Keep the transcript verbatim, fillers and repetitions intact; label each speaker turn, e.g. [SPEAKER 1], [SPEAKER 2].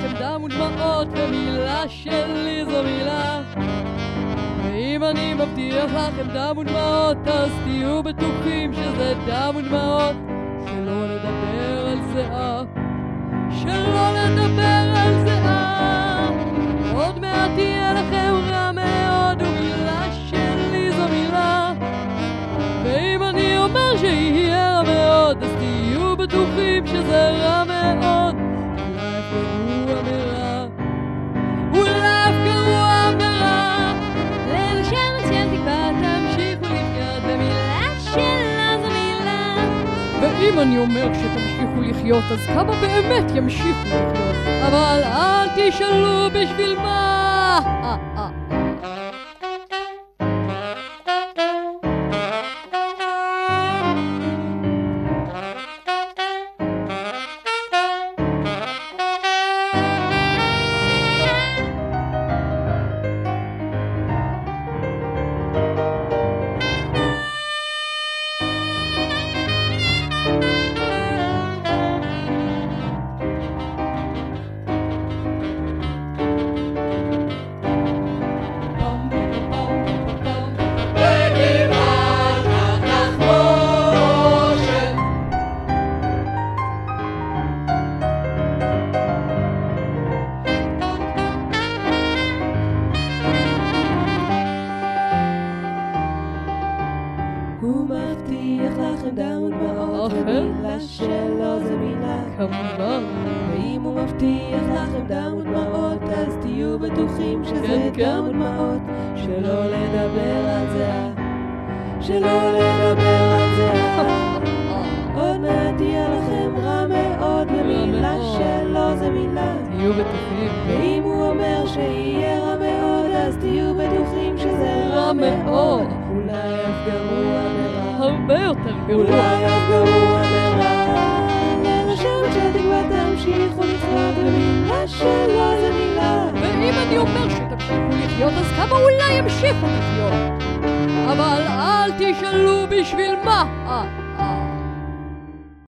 [SPEAKER 1] לכם דם ודמעות, ומילה שלי זו מילה. ואם אני מבטיח לכם דם ודמעות, אז תהיו בטוחים שזה דם ודמעות. שלא לדבר על זהה, שלא לדבר על זהה. עוד מעט תהיה לכם רע מאוד, ומילה שלי זו מילה. ואם אני אומר שיהיה רע מאוד, אז תהיו בטוחים שזה רע מאוד. אולי אף גרוע מרע, אולי אף גרוע מרע. לנשמת של תקווה תמשיכו לחיות, ומילה שלה זו מילה. ואם אני אומר שתמשיכו לחיות, אז כמה באמת ימשיכו לחיות? אבל אל תשאלו בשביל מה.
[SPEAKER 2] הוא מבטיח לכם דם ודמעות, ומילה שלו זה מילה.
[SPEAKER 1] כמובן.
[SPEAKER 2] ואם הוא מבטיח לכם דם ודמעות, אז תהיו בטוחים שזה דם ודמעות. שלא לדבר על זהה, שלא לדבר על זהה. עוד מעט תהיה לכם רע מאוד, ומילה שלו זה מילה.
[SPEAKER 1] תהיו בטוחים.
[SPEAKER 2] ואם הוא אומר שיהיה רע מאוד, אז תהיו בטוחים שזה רע מאוד. אולי אף גרוע מרע,
[SPEAKER 1] הרבה יותר גרוע.
[SPEAKER 2] אולי אף גרוע מרע. לנשמת של תקווה תמשיכו לחיות, ומילה שלו זה מילה.
[SPEAKER 1] ואם אני אומר שתמשיכו לחיות, אז כמה אולי ימשיכו לחיות? אבל אל תשאלו בשביל מה.